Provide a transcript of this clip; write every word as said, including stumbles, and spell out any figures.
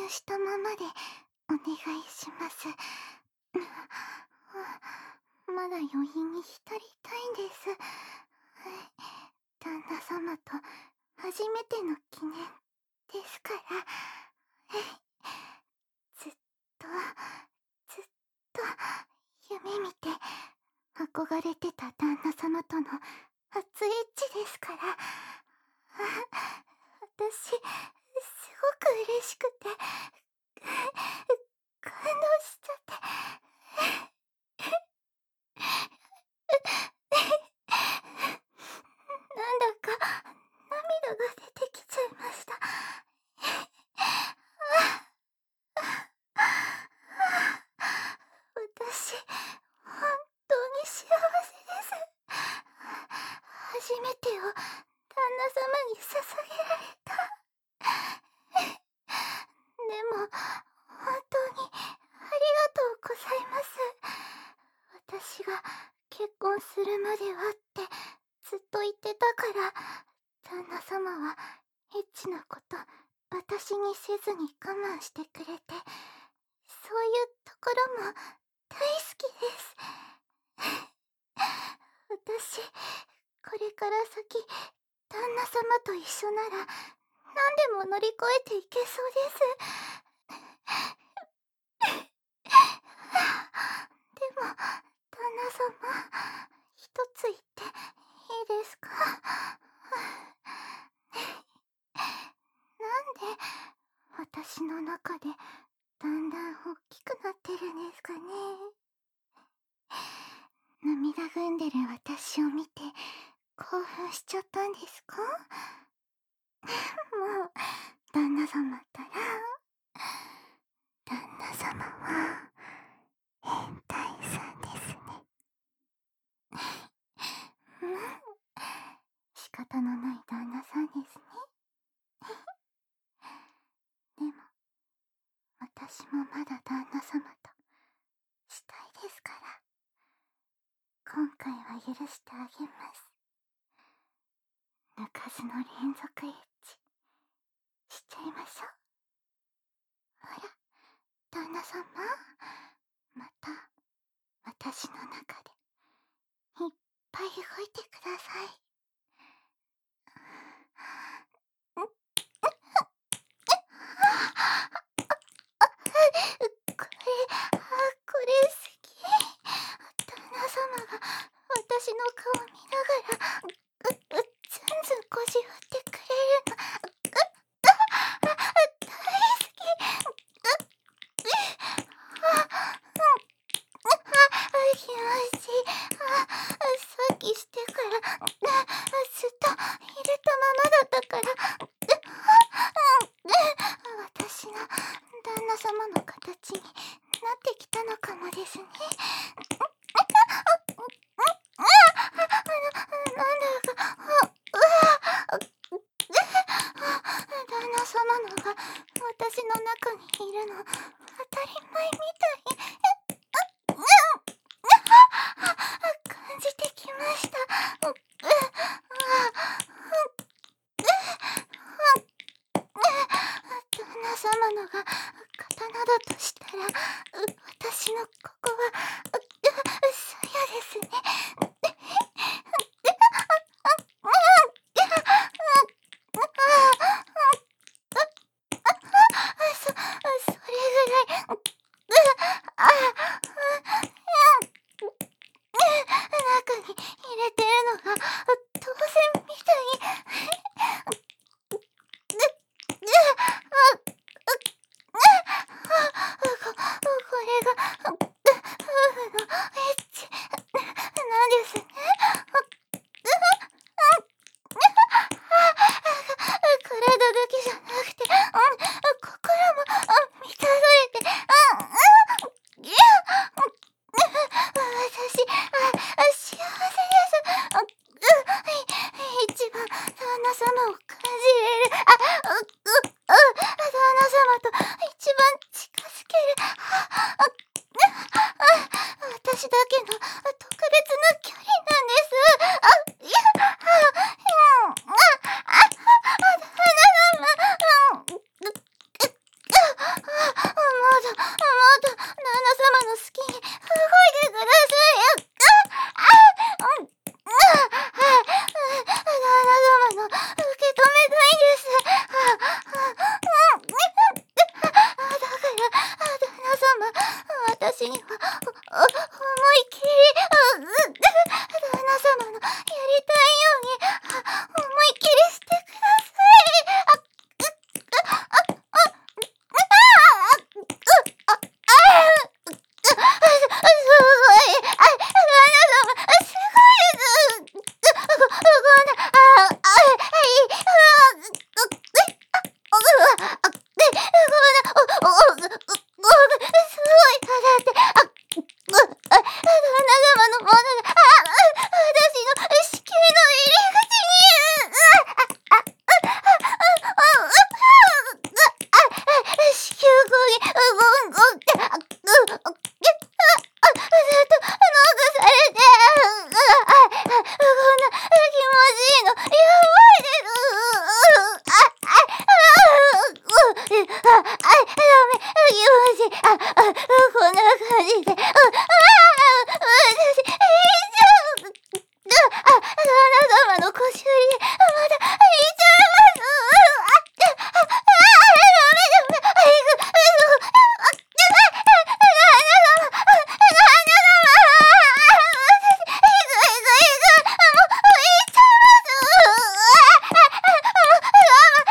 奮したままでお願いします。まだ余韻に浸りたいんです。旦那様と初めての記念ですから。ずっとずっと夢見て憧れてた旦那様との初エッチですから。私すごく嬉しくて感動しちゃって。なんだか涙が出てきちゃいました。私本当に幸せです。初めてを旦那様に捧げられた。でも本当にありがとうございます。私が結婚するまではってずっと言ってたから、旦那様はエッチなこと私にせずに我慢してくれて、そういうところも大好きです。私これから先旦那様と一緒なら何でも乗り越えていけそうです。でも旦那様、一つ言っていいですか？なんで私の中でだんだん大きくなってるんですかね。涙ぐんでる私を見て興奮しちゃったんですか？もう旦那様ったら、旦那様は変態さんですね。うん、仕方のない旦那さんですね。でも私もまだ旦那様としたいですから、今回は許してあげます。抜かずの連続エッチしちゃいましょう。ほら旦那様、また私の中でいっぱい動いてください。これ、あ、これ好き。旦那様が私の顔見ながらう、う、ずんずん腰振ってくれるの、あ、大好き。あ、気持ちいい。あ、さっきしてからずっと入れたままだったから、私の旦那様の形になってきたのかもですね。なんだか、旦那様のが私の中にいるの当たり前みたい。感じてきました。旦那様のが刀だとしたら、私のここは鞘ですね。そ、それぐらい、あ、中に入れてるのが当然みたい。こ、これが夫婦のあ、こんな感じで、う、ああ、私、以上、あ、あ、旦那様の腰振りで、まだ、いっちゃいます。あ、あ、あ、ダメダメ、あいぐ、う、あ、旦那様、旦那様、私、いぐいぐいぐ、もう、いっちゃいます。もう、あ、